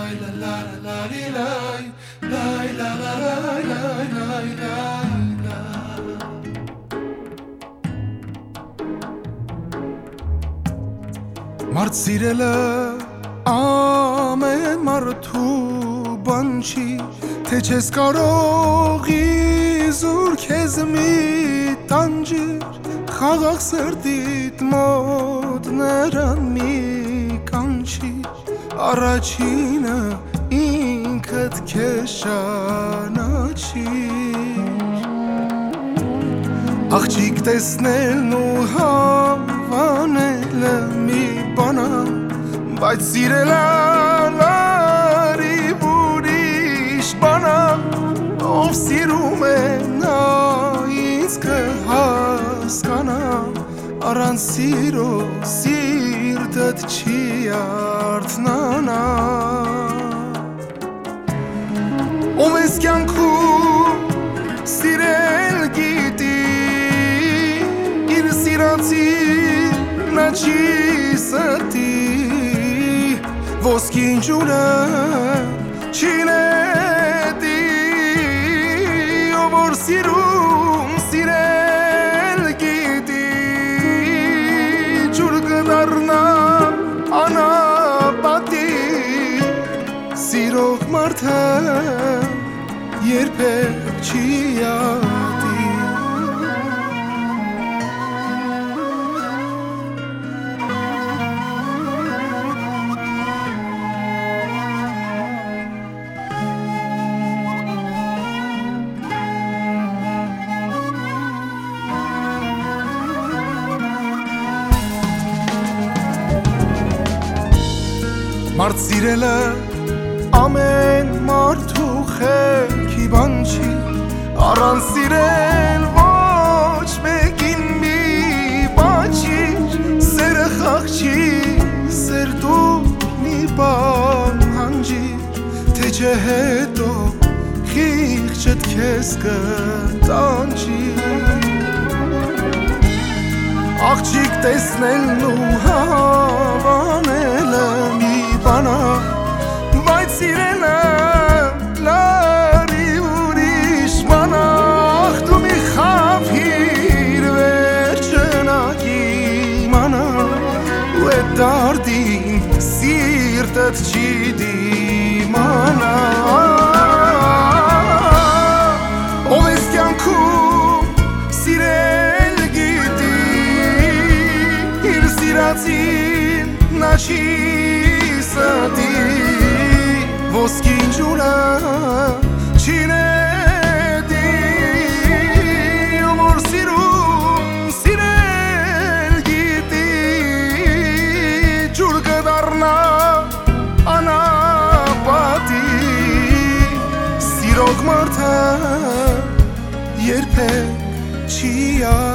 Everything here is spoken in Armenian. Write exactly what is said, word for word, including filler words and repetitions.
Մարդ սիրելը ամեն մարդու բան չի, թե չես կարող իզուր քեզ մի տանջիր, խաղաղ սրտիդ մոտ նրան մի կանչիր, առաջինը ինքդ քեզ ճանաչիր, աղջիկ տեսնելն ու հավանելը մի բանա, բայց սիրելը լարի ուրիշ բանա, ով սիրում է նա ինձ կհասկանա, առանց սիրո սիրտդ չի արթնանա, ով ես կյանքում սիրել գիտի, իր սիրածին նա չի ստի, ոսկին ջուրը չի նետի, ով որ սիրում սիրել գիտի, ջուր կդառնա անապատի, սիրող մարդը երբեք չի ատի. Մարդ սիրելը ամեն մարդու խելքի բան չի, առանց սիրել ոչ մեկին մի բաչիր, սերը խաղչի, սերտուր մի բան հանջիր, թե չէ հետո խիղճդ քեզ կտանջիր, աղջիկ տեսնելն ու հավանելը մի բանա, բայց սիրելը լարի ուրիշ բանա, ախ դու մի խաբիր վերջնակի մանա, ու էդ դարդին սիրտդ չի դիմանա, ով ես կյանքում սիրել գիտի, իր սիրածին նա չի ստի, ոսկին ջուրը չի նետի, ով որ սիրում սիրել գիտի, ջուր կդառնա անապատի, սիրող մարդը երբեք չի